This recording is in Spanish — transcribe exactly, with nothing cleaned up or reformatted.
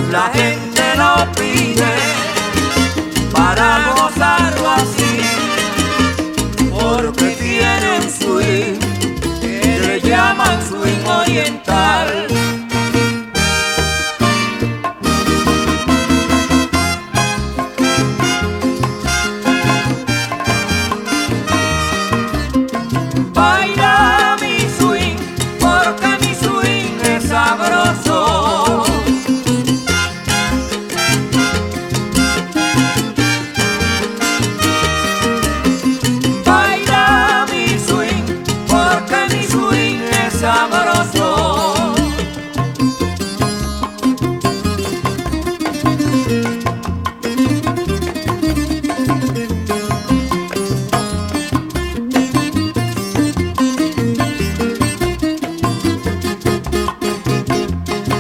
La gente lo pide para gozarlo así, porque tiene un swing que le llaman swing oriental.